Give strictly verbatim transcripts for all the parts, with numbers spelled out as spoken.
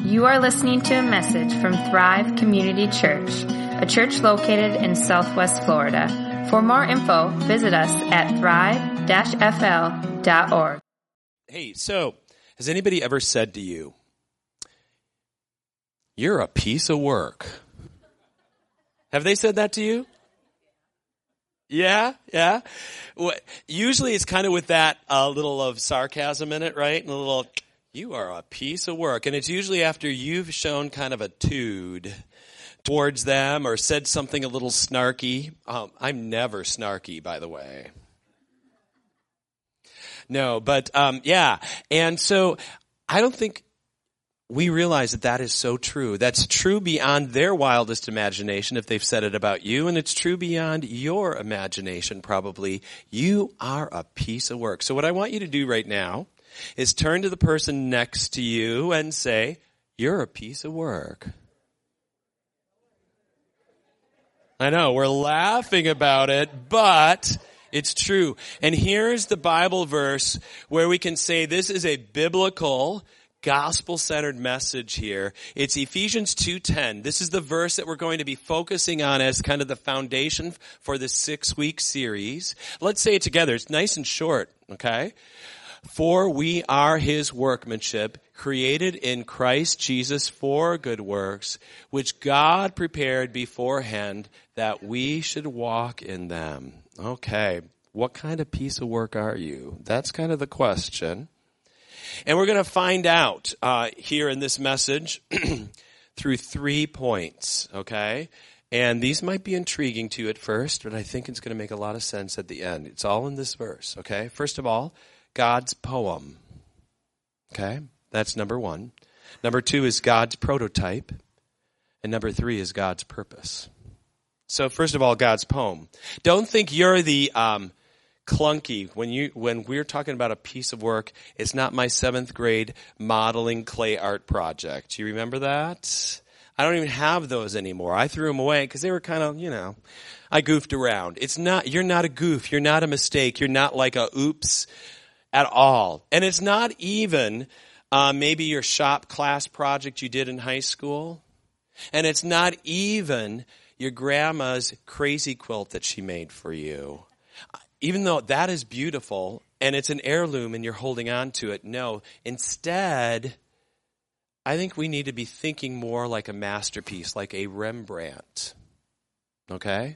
You are listening to a message from Thrive Community Church, a church located in Southwest Florida. For more info, visit us at thrive dash f l dot org. Hey, so has anybody ever said to you, "You're a piece of work"? Have they said that to you? Yeah, yeah. Usually it's kind of with that uh, little of sarcasm in it, right? And a little, "You are a piece of work." And it's usually after you've shown kind of a tude towards them or said something a little snarky. Um, I'm never snarky, by the way. No, but um, yeah. And so I don't think we realize that that is so true. That's true beyond their wildest imagination if they've said it about you, and it's true beyond your imagination probably. You are a piece of work. So what I want you to do right now is turn to the person next to you and say, "You're a piece of work." I know, we're laughing about it, but it's true. And here's the Bible verse where we can say this is a biblical, gospel-centered message here. It's Ephesians two ten. This is the verse that we're going to be focusing on as kind of the foundation for this six-week series. Let's say it together. It's nice and short, okay? "For we are his workmanship, created in Christ Jesus for good works, which God prepared beforehand that we should walk in them." Okay, what kind of piece of work are you? That's kind of the question. And we're going to find out uh, here in this message through three points, okay? And these might be intriguing to you at first, but I think it's going to make a lot of sense at the end. It's all in this verse, okay? First of all, God's poem, okay? That's number one. Number two is God's prototype. And number three is God's purpose. So first of all, God's poem. Don't think you're the um, clunky. When you when we're talking about a piece of work, it's not my seventh grade modeling clay art project. You remember that? I don't even have those anymore. I threw them away because they were kind of, you know, I goofed around. It's not. You're not a goof. You're not a mistake. You're not like a oops at all. And it's not even uh, maybe your shop class project you did in high school. And it's not even your grandma's crazy quilt that she made for you. Even though that is beautiful and it's an heirloom and you're holding on to it, no. Instead, I think we need to be thinking more like a masterpiece, like a Rembrandt. Okay?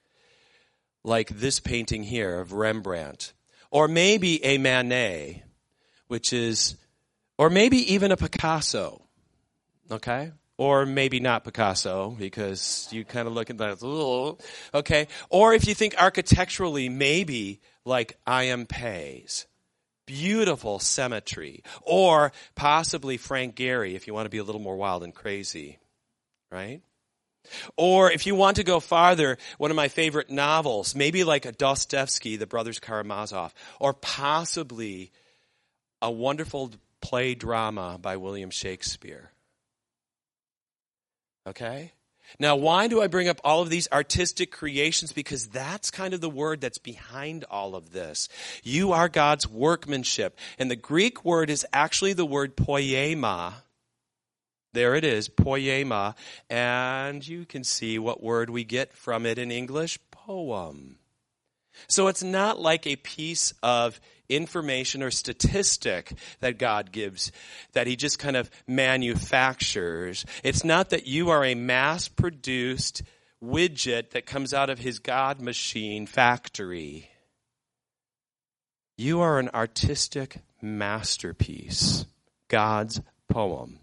Like this painting here of Rembrandt. Or maybe a Manet, which is, or maybe even a Picasso. Okay? Or maybe not Picasso, because you kind of look at that, oh, okay. Or if you think architecturally, maybe like I M Pei's. Beautiful symmetry. Or possibly Frank Gehry, if you want to be a little more wild and crazy, right? Or if you want to go farther, one of my favorite novels, maybe like a Dostoevsky, The Brothers Karamazov. Or possibly a wonderful play drama by William Shakespeare. Okay? Now, why do I bring up all of these artistic creations? Because that's kind of the word that's behind all of this. You are God's workmanship. And the Greek word is actually the word poiema. There it is, poiema. And you can see what word we get from it in English, poem. So it's not like a piece of information or statistic that God gives, that he just kind of manufactures. It's not that you are a mass-produced widget that comes out of his God machine factory. You are an artistic masterpiece, God's poem.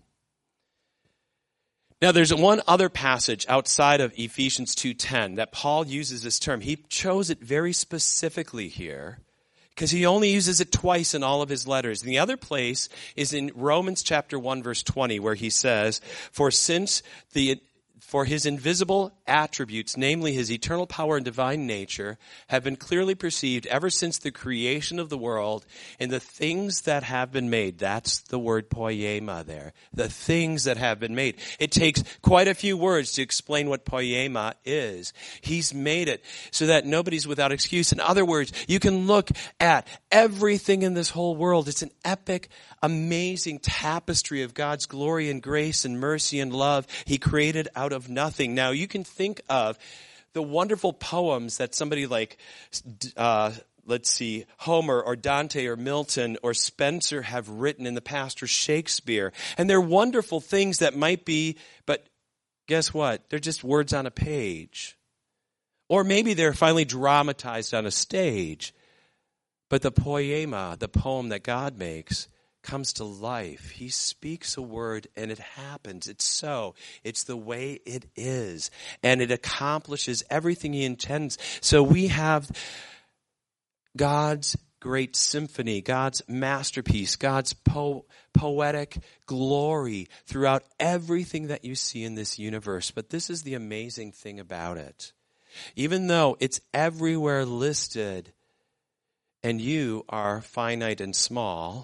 Now, there's one other passage outside of Ephesians two ten that Paul uses this term. He chose it very specifically here because he only uses it twice in all of his letters. And the other place is in Romans chapter one, verse twenty, where he says, "For since the For his invisible attributes, namely his eternal power and divine nature, have been clearly perceived ever since the creation of the world in the things that have been made. That's the word poiema there. The things that have been made. It takes quite a few words to explain what poiema is. He's made it so that nobody's without excuse. In other words, you can look at everything in this whole world. It's an epic, amazing tapestry of God's glory and grace and mercy and love he created out of nothing. Now, you can think of the wonderful poems that somebody like, uh, let's see, Homer or Dante or Milton or Spencer have written in the past, or Shakespeare. And they're wonderful things that might be, but guess what? They're just words on a page. Or maybe they're finally dramatized on a stage. But the poema, the poem that God makes, comes to life. He speaks a word and it happens. It's so. It's the way it is. And it accomplishes everything he intends. So we have God's great symphony, God's masterpiece, God's po- poetic glory throughout everything that you see in this universe. But this is the amazing thing about it. Even though it's everywhere listed and you are finite and small,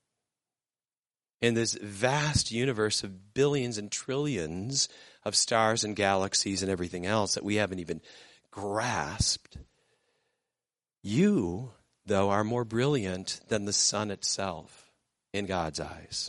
in this vast universe of billions and trillions of stars and galaxies and everything else that we haven't even grasped, you, though, are more brilliant than the sun itself in God's eyes.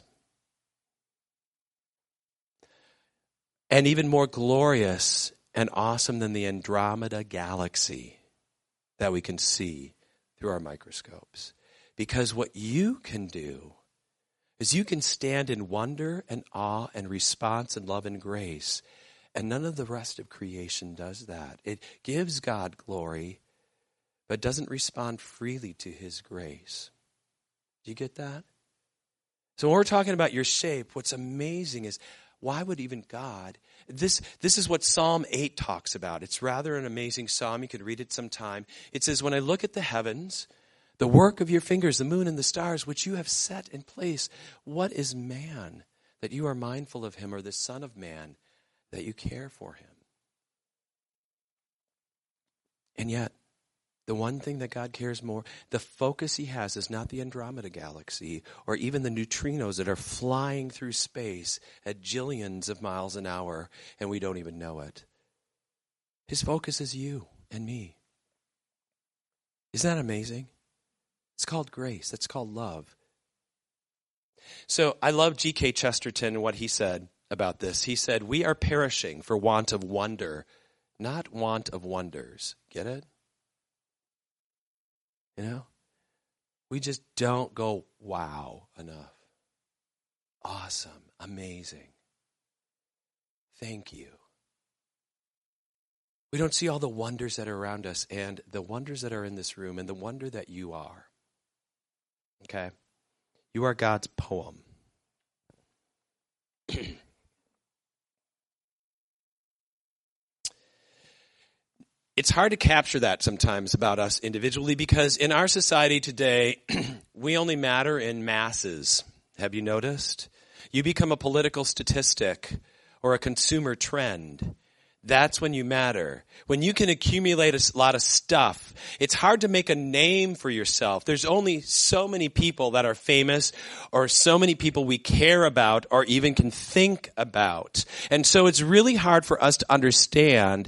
And even more glorious and awesome than the Andromeda galaxy that we can see through our microscopes. Because what you can do is you can stand in wonder and awe and response and love and grace. And none of the rest of creation does that. It gives God glory, but doesn't respond freely to his grace. Do you get that? So when we're talking about your shape, what's amazing is, why would even God, this, this is what Psalm eight talks about. It's rather an amazing psalm. You could read it sometime. It says, when I look at the heavens, the work of your fingers, the moon and the stars, which you have set in place, what is man that you are mindful of him, or the son of man that you care for him? And yet, the one thing that God cares more, the focus he has is not the Andromeda galaxy or even the neutrinos that are flying through space at jillions of miles an hour and we don't even know it. His focus is you and me. Isn't that amazing? It's called grace. That's called love. So I love G K Chesterton and what he said about this. He said, we are perishing for want of wonder, not want of wonders. Get it? You know? We just don't go, wow, enough. Awesome. Amazing. Thank you. We don't see all the wonders that are around us and the wonders that are in this room and the wonder that you are. Okay? You are God's poem. It's hard to capture that sometimes about us individually because in our society today, we only matter in masses. Have you noticed? You become a political statistic or a consumer trend. That's when you matter. When you can accumulate a lot of stuff, it's hard to make a name for yourself. There's only so many people that are famous or so many people we care about or even can think about. And so it's really hard for us to understand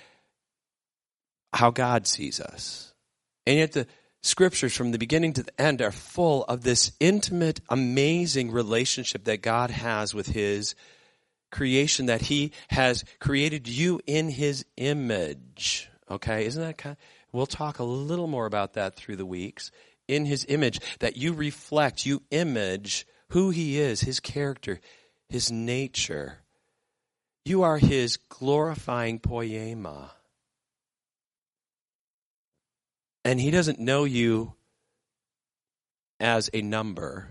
how God sees us. And yet the scriptures from the beginning to the end are full of this intimate, amazing relationship that God has with his creation, that he has created you in his image. Okay, isn't that kind of, we'll talk a little more about that through the weeks. In his image, that you reflect, you image who he is, his character, his nature. You are his glorifying poema. And he doesn't know you as a number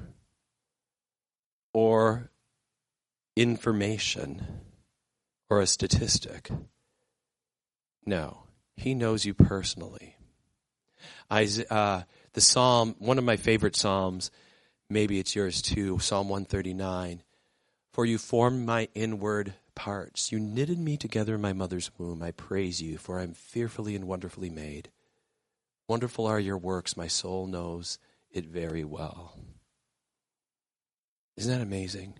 or information or a statistic. No, he knows you personally. I, uh, the psalm, one of my favorite psalms, maybe it's yours too, Psalm one thirty-nine. For you formed my inward parts. You knitted me together in my mother's womb. I praise you, for I am fearfully and wonderfully made. Wonderful are your works. My soul knows it very well. Isn't that amazing?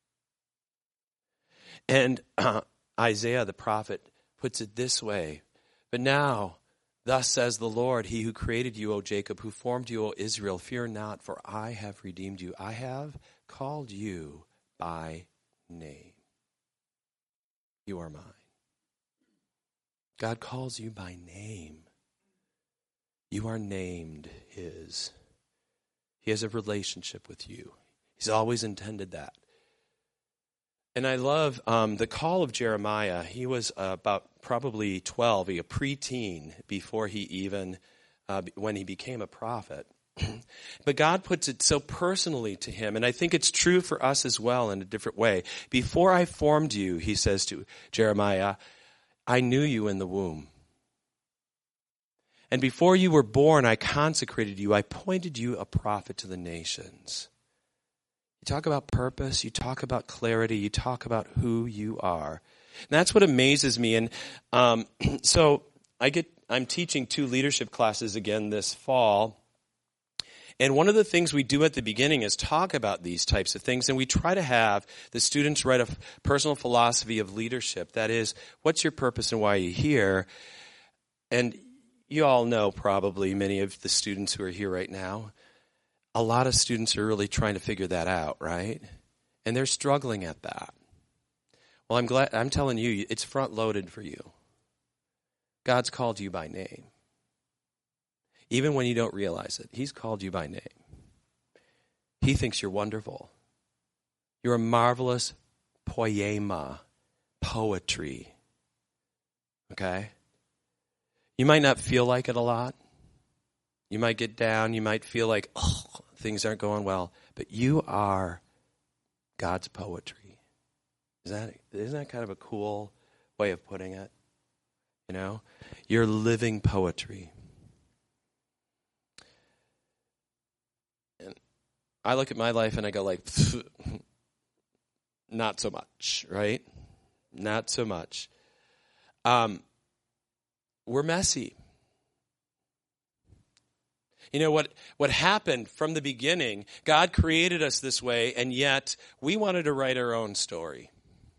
And uh, Isaiah the prophet puts it this way. But now, thus says the Lord, he who created you, O Jacob, who formed you, O Israel, fear not, for I have redeemed you. I have called you by name. You are mine. God calls you by name. You are named his. He has a relationship with you. He's always intended that. And I love um, the call of Jeremiah. He was uh, about probably twelve, a preteen before he even, uh, when he became a prophet. But God puts it so personally to him, and I think it's true for us as well in a different way. Before I formed you, he says to Jeremiah, I knew you in the womb. And before you were born, I consecrated you. I appointed you a prophet to the nations. You talk about purpose, you talk about clarity, you talk about who you are. And that's what amazes me. And um, so I get, I'm teaching two leadership classes again this fall. And one of the things we do at the beginning is talk about these types of things. And we try to have the students write a personal philosophy of leadership. That is, what's your purpose and why are you here? And you all know probably, many of the students who are here right now, a lot of students are really trying to figure that out, right? And they're struggling at that. Well, I'm glad, I'm telling you, it's front loaded for you. God's called you by name. Even when you don't realize it, he's called you by name. He thinks you're wonderful. You're a marvelous poema, poetry. Okay? You might not feel like it a lot. You might get down. You might feel like, oh, things aren't going well. But you are God's poetry. Is that, isn't that kind of a cool way of putting it? You know? You're living poetry. And I look at my life and I go like, not so much, right? Not so much. Um, we're messy. You know, what, what happened from the beginning, God created us this way, and yet we wanted to write our own story.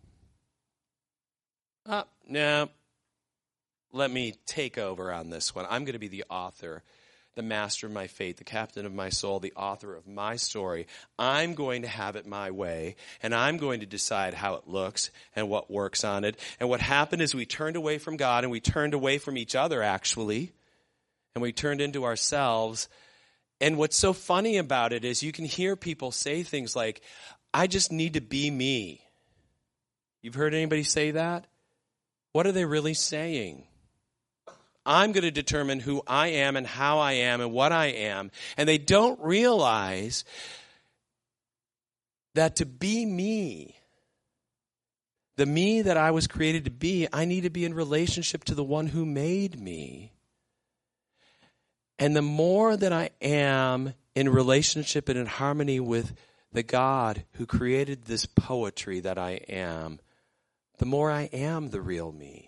Uh, no, let me take over on this one. I'm going to be the author, the master of my fate, the captain of my soul, the author of my story. I'm going to have it my way, and I'm going to decide how it looks and what works on it. And what happened is we turned away from God, and we turned away from each other, actually. And we turned into ourselves. And what's so funny about it is you can hear people say things like, I just need to be me. You've heard anybody say that? What are they really saying? I'm going to determine who I am and how I am and what I am. And they don't realize that to be me, the me that I was created to be, I need to be in relationship to the one who made me. And the more that I am in relationship and in harmony with the God who created this poetry that I am, the more I am the real me.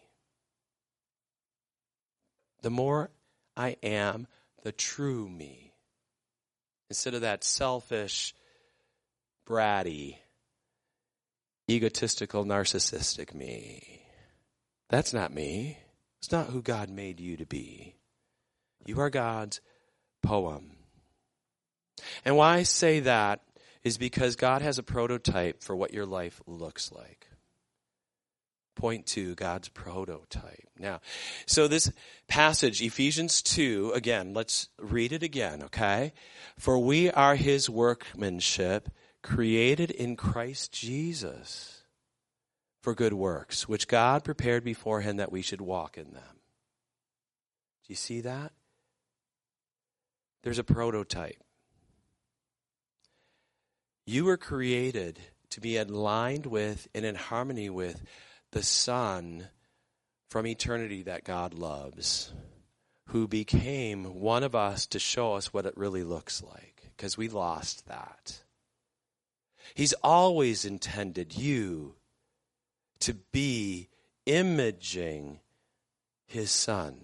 The more I am the true me. Instead of that selfish, bratty, egotistical, narcissistic me. That's not me. It's not who God made you to be. You are God's poem. And why I say that is because God has a prototype for what your life looks like. Point two, God's prototype. Now, so this passage, Ephesians two, again, let's read it again, okay? For we are his workmanship, created in Christ Jesus for good works, which God prepared beforehand that we should walk in them. Do you see that? There's a prototype. You were created to be aligned with and in harmony with the Son from eternity that God loves, who became one of us to show us what it really looks like, because we lost that. He's always intended you to be imaging his son.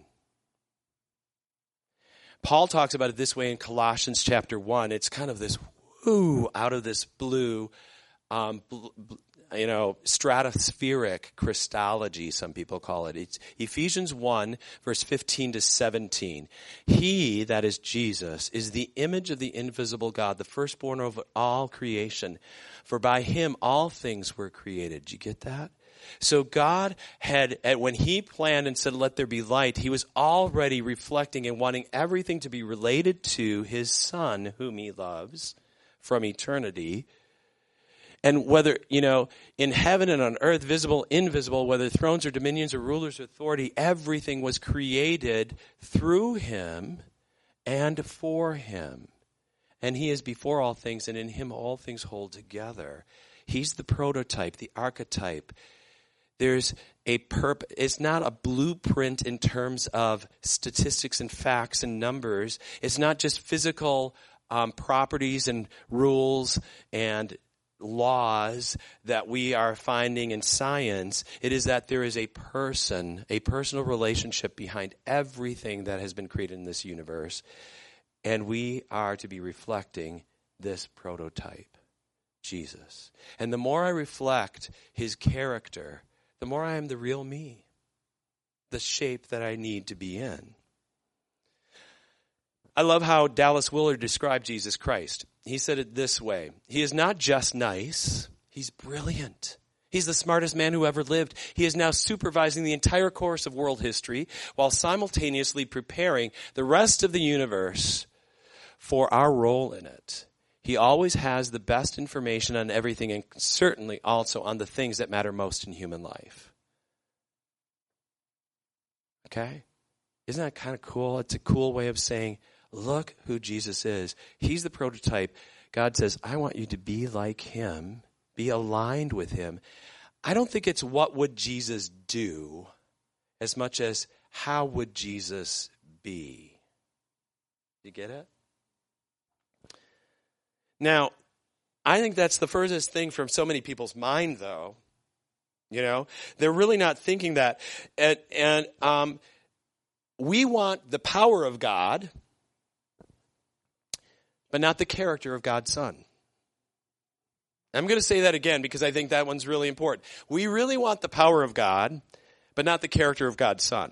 Paul talks about it this way in Colossians chapter one. It's kind of this whoo out of this blue, um, bl- bl- you know, stratospheric Christology, some people call it. It's Ephesians one, verse fifteen to seventeen. He, that is Jesus, is the image of the invisible God, the firstborn of all creation. For by him all things were created. Did you get that? So God had, when he planned and said, let there be light, he was already reflecting and wanting everything to be related to his son, whom he loves from eternity. And whether, you know, in heaven and on earth, visible, invisible, whether thrones or dominions or rulers or authority, everything was created through him and for him. And he is before all things, and in him all things hold together. He's the prototype, the archetype. There's a perp. It's not a blueprint in terms of statistics and facts and numbers. It's not just physical um, properties and rules and laws that we are finding in science. It is that there is a person, a personal relationship behind everything that has been created in this universe. And we are to be reflecting this prototype, Jesus. And the more I reflect his character, the more I am the real me, the shape that I need to be in. I love how Dallas Willard described Jesus Christ. He said it this way. He is not just nice, he's brilliant. He's the smartest man who ever lived. He is now supervising the entire course of world history while simultaneously preparing the rest of the universe for our role in it. He always has the best information on everything, and certainly also on the things that matter most in human life. Okay? Isn't that kind of cool? It's a cool way of saying, look who Jesus is. He's the prototype. God says, I want you to be like him, be aligned with him. I don't think it's what would Jesus do as much as how would Jesus be. You get it? Now, I think that's the furthest thing from so many people's mind, though. You know, they're really not thinking that. And, and um, we want the power of God, but not the character of God's Son. I'm going to say that again because I think that one's really important. We really want the power of God, but not the character of God's Son.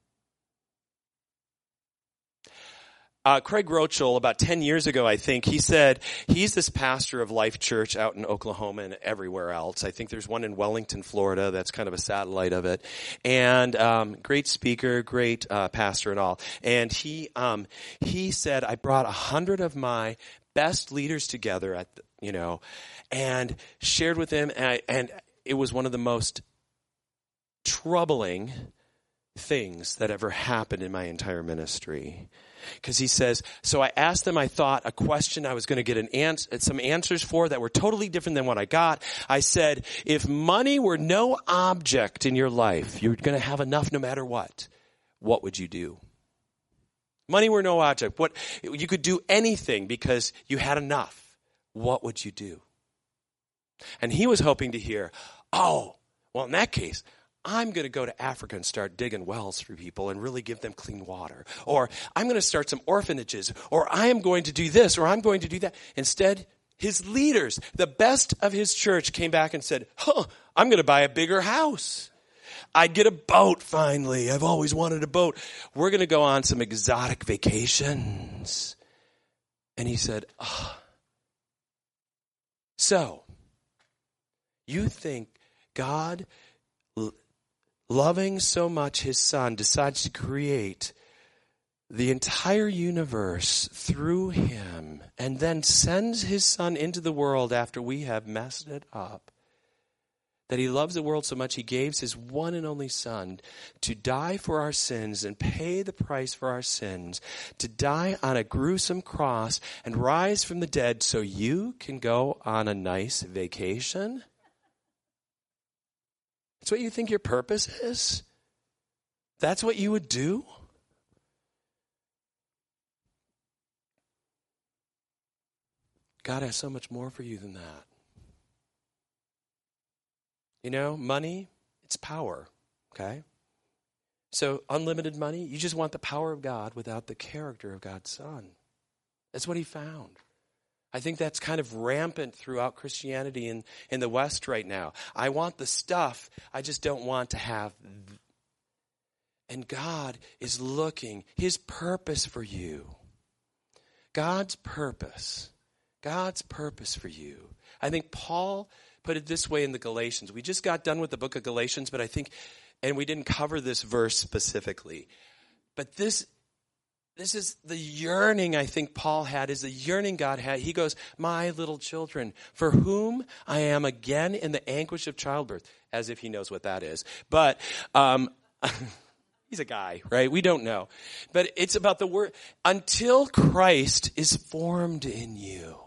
Uh, Craig Rochel, about ten years ago, I think, he said, he's this pastor of Life Church out in Oklahoma and everywhere else. I think there's one in Wellington, Florida, that's kind of a satellite of it. And um, great speaker, great uh, pastor and all. And he um, he said, I brought a hundred of my best leaders together, at the, you know, and shared with them, and, I, and it was one of the most troubling things that ever happened in my entire ministry. Because he says, so I asked them, I thought, a question I was going to get an answer, some answers for that were totally different than what I got. I said, if money were no object in your life, you're going to have enough no matter what, what would you do? Money were no object. What, you could do anything because you had enough. What would you do? And he was hoping to hear, oh, well, in that case, I'm going to go to Africa and start digging wells for people and really give them clean water. Or I'm going to start some orphanages. Or I am going to do this. Or I'm going to do that. Instead, his leaders, the best of his church, came back and said, huh, I'm going to buy a bigger house. I'd get a boat finally. I've always wanted a boat. We're going to go on some exotic vacations. And he said, oh. So, you think God, loving so much his son, decides to create the entire universe through him and then sends his son into the world after we have messed it up? That he loves the world so much he gave his one and only son to die for our sins and pay the price for our sins, to die on a gruesome cross and rise from the dead so you can go on a nice vacation? That's what you think your purpose is? That's what you would do? God has so much more for you than that. You know, money, it's power, okay? So unlimited money, you just want the power of God without the character of God's Son. That's what he found. I think that's kind of rampant throughout Christianity in, in the West right now. I want the stuff, I just don't want to have. Th- and God is looking, his purpose for you. God's purpose. God's purpose for you. I think Paul put it this way in the Galatians. We just got done with the book of Galatians, but I think, and we didn't cover this verse specifically. But this, this is the yearning I think Paul had, is the yearning God had. He goes, my little children, for whom I am again in the anguish of childbirth, as if he knows what that is. But, um, he's a guy, right? We don't know. But it's about the word, until Christ is formed in you.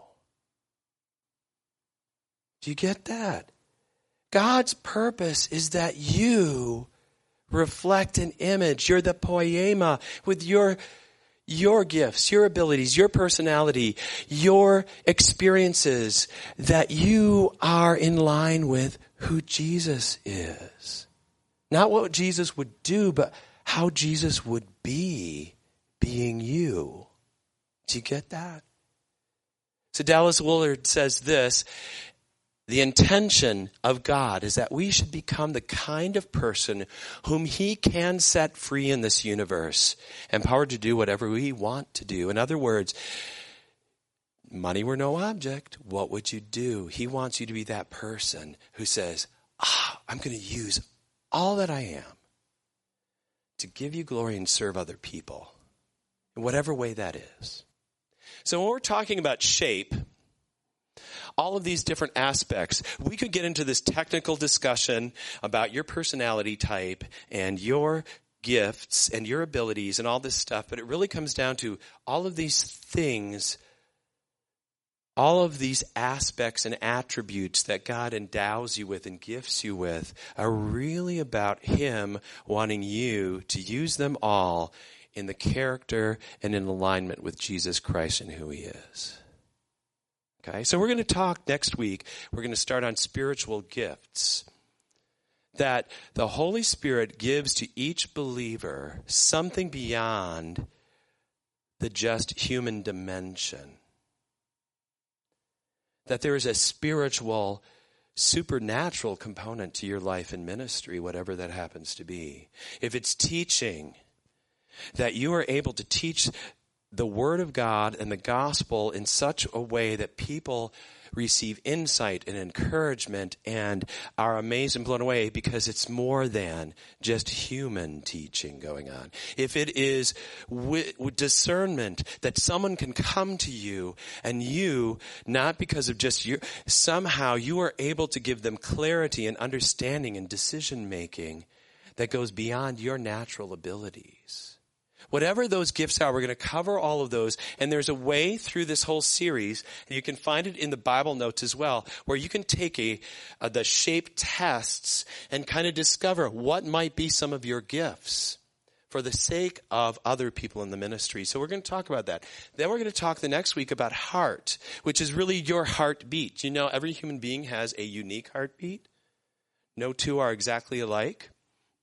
Do you get that? God's purpose is that you reflect an image. You're the poema with your, your gifts, your abilities, your personality, your experiences, that you are in line with who Jesus is. Not what Jesus would do, but how Jesus would be being you. Do you get that? So Dallas Willard says this: the intention of God is that we should become the kind of person whom he can set free in this universe, empowered to do whatever we want to do. In other words, money were no object. What would you do? He wants you to be that person who says, ah, I'm going to use all that I am to give you glory and serve other people, in whatever way that is. So when we're talking about shape, all of these different aspects, we could get into this technical discussion about your personality type and your gifts and your abilities and all this stuff, but it really comes down to all of these things, all of these aspects and attributes that God endows you with and gifts you with are really about him wanting you to use them all in the character and in alignment with Jesus Christ and who he is. Okay, so we're going to talk next week. We're going to start on spiritual gifts. That the Holy Spirit gives to each believer something beyond the just human dimension. That there is a spiritual, supernatural component to your life and ministry, whatever that happens to be. If it's teaching, that you are able to teach the Word of God and the gospel in such a way that people receive insight and encouragement and are amazed and blown away, because it's more than just human teaching going on. If it is with, with discernment, that someone can come to you and you, not because of just you, somehow you are able to give them clarity and understanding and decision making that goes beyond your natural abilities. Whatever those gifts are, we're going to cover all of those. And there's a way through this whole series, and you can find it in the Bible notes as well, where you can take a, uh, the shape tests and kind of discover what might be some of your gifts for the sake of other people in the ministry. So we're going to talk about that. Then we're going to talk the next week about heart, which is really your heartbeat. You know, every human being has a unique heartbeat. No two are exactly alike.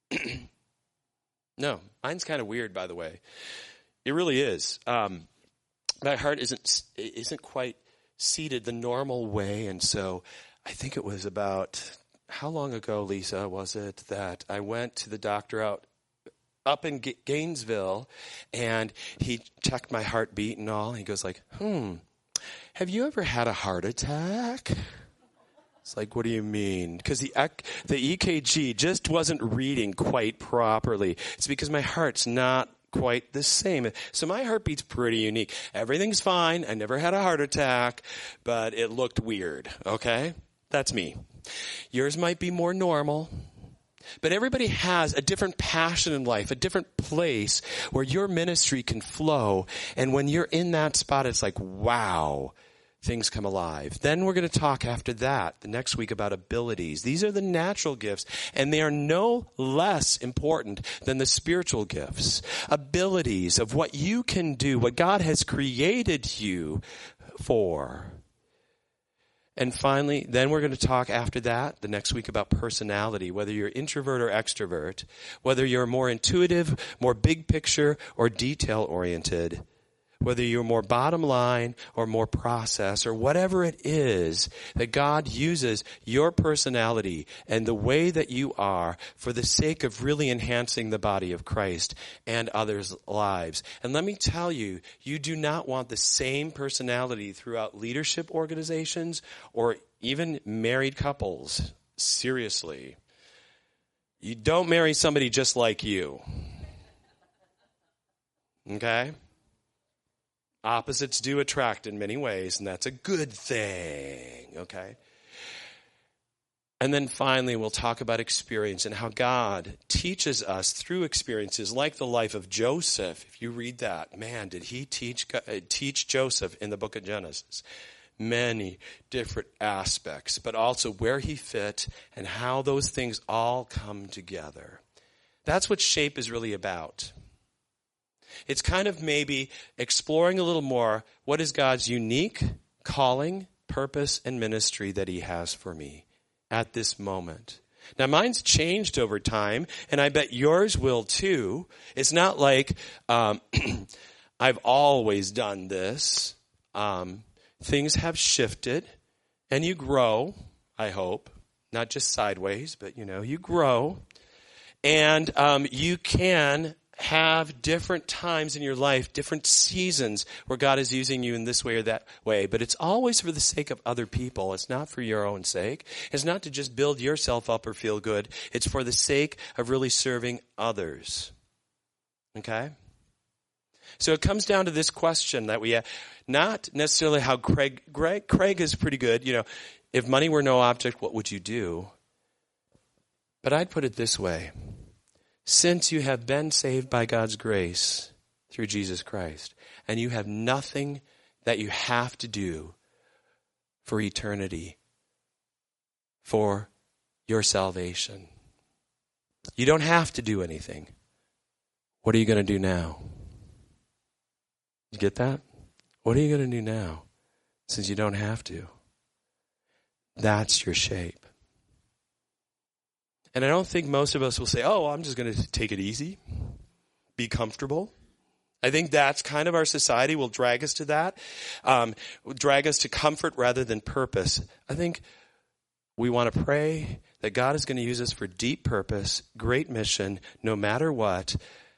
No, mine's kind of weird, by the way. It really is. Um, my heart isn't isn't quite seated the normal way, and so I think it was about, how long ago, Lisa, was it that I went to the doctor out up in G- Gainesville, and he checked my heartbeat and all, and he goes like, hmm, have you ever had a heart attack? It's like, what do you mean? Because the the E K G just wasn't reading quite properly. It's because my heart's not quite the same. So my heartbeat's pretty unique. Everything's fine. I never had a heart attack, but it looked weird, okay? That's me. Yours might be more normal. But everybody has a different passion in life, a different place where your ministry can flow. And when you're in that spot, it's like, wow, things come alive. Then we're going to talk after that, the next week, about abilities. These are the natural gifts, and they are no less important than the spiritual gifts. Abilities of what you can do, what God has created you for. And finally, then we're going to talk after that, the next week, about personality, whether you're introvert or extrovert, whether you're more intuitive, more big picture, or detail-oriented, whether you're more bottom line or more process, or whatever it is, that God uses your personality and the way that you are for the sake of really enhancing the body of Christ and others' lives. And let me tell you, you do not want the same personality throughout leadership organizations or even married couples. Seriously. You don't marry somebody just like you. Okay? Opposites do attract in many ways, and that's a good thing, okay? And then finally, we'll talk about experience and how God teaches us through experiences like the life of Joseph. If you read that, man, did he teach teach Joseph in the book of Genesis? Many different aspects, but also where he fit and how those things all come together. That's what Shape is really about. It's kind of maybe exploring a little more what is God's unique calling, purpose, and ministry that he has for me at this moment. Now, mine's changed over time, and I bet yours will too. It's not like um, I've always done this. Um, things have shifted, and you grow, I hope. Not just sideways, but, you know, you grow. And um, you can have different times in your life, different seasons where God is using you in this way or that way. But it's always for the sake of other people. It's not for your own sake. It's not to just build yourself up or feel good. It's for the sake of really serving others. Okay? So it comes down to this question that we have. Not necessarily how Craig, Greg, Craig is pretty good. You know, if money were no object, what would you do? But I'd put it this way. Since you have been saved by God's grace through Jesus Christ, and you have nothing that you have to do for eternity, for your salvation. You don't have to do anything. What are you going to do now? You get that? What are you going to do now, since you don't have to? That's your shape. And I don't think most of us will say, oh, I'm just going to take it easy, be comfortable. I think that's kind of our society will drag us to that, um, drag us to comfort rather than purpose. I think we want to pray that God is going to use us for deep purpose, great mission, no matter what.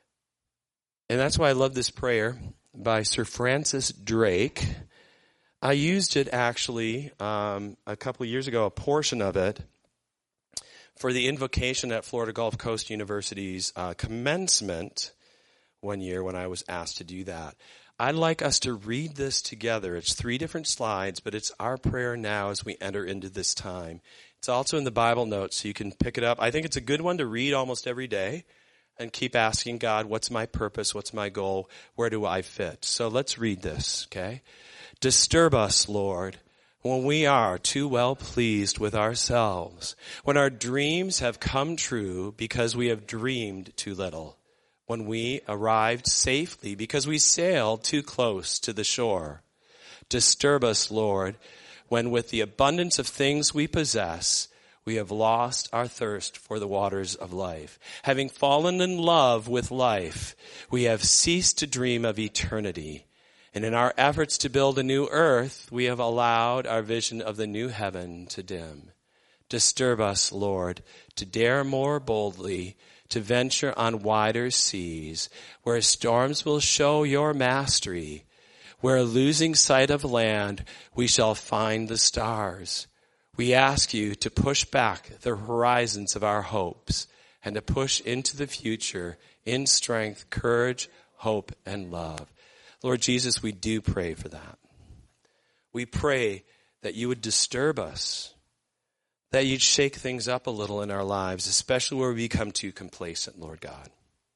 And that's why I love this prayer by Sir Francis Drake. I used it actually um, a couple of years ago, a portion of it, for the invocation at Florida Gulf Coast University's uh, commencement one year when I was asked to do that. I'd like us to read this together. It's three different slides, but it's our prayer now as we enter into this time. It's also in the Bible notes, so you can pick it up. I think it's a good one to read almost every day and keep asking God, what's my purpose? What's my goal? Where do I fit? So let's read this, okay? Disturb us, Lord, when we are too well pleased with ourselves, when our dreams have come true because we have dreamed too little, when we arrived safely because we sailed too close to the shore. Disturb us, Lord, when with the abundance of things we possess, we have lost our thirst for the waters of life. Having fallen in love with life, we have ceased to dream of eternity. And in our efforts to build a new earth, we have allowed our vision of the new heaven to dim. Disturb us, Lord, to dare more boldly, to venture on wider seas, where storms will show your mastery, where losing sight of land, we shall find the stars. We ask you to push back the horizons of our hopes and to push into the future in strength, courage, hope, and love. Lord Jesus, we do pray for that. We pray that you would disturb us, that you'd shake things up a little in our lives, especially where we become too complacent, Lord God.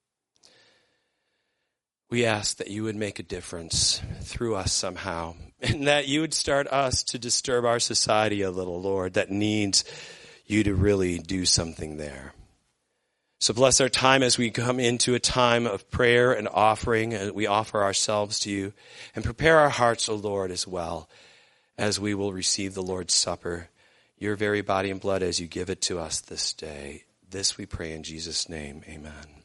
We ask that you would make a difference through us somehow, and that you would start us to disturb our society a little, Lord, that needs you to really do something there. So bless our time as we come into a time of prayer and offering, and we offer ourselves to you, and prepare our hearts, O Lord, as well, as we will receive the Lord's Supper, your very body and blood as you give it to us this day. This we pray in Jesus' name. Amen.